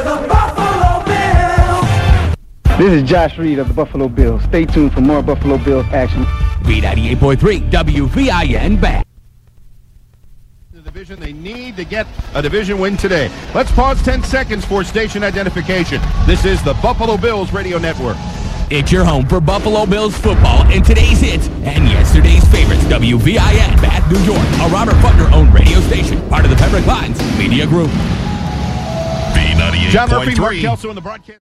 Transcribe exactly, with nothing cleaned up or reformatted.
The Buffalo Bills. This is Josh Reed of the Buffalo Bills. Stay tuned for more Buffalo Bills action. B ninety-eight point three W V I N back. The division, they need to get a division win today. Let's pause ten seconds for station identification. This is the Buffalo Bills Radio Network. It's your home for Buffalo Bills football and today's hits and yesterday's favorites. W V I N, Bath, New York, a Robert Butler-owned radio station, part of the Pembroke Pines Media Group. B ninety-eight point three. John Murphy, Mark Kelso in the broadcast.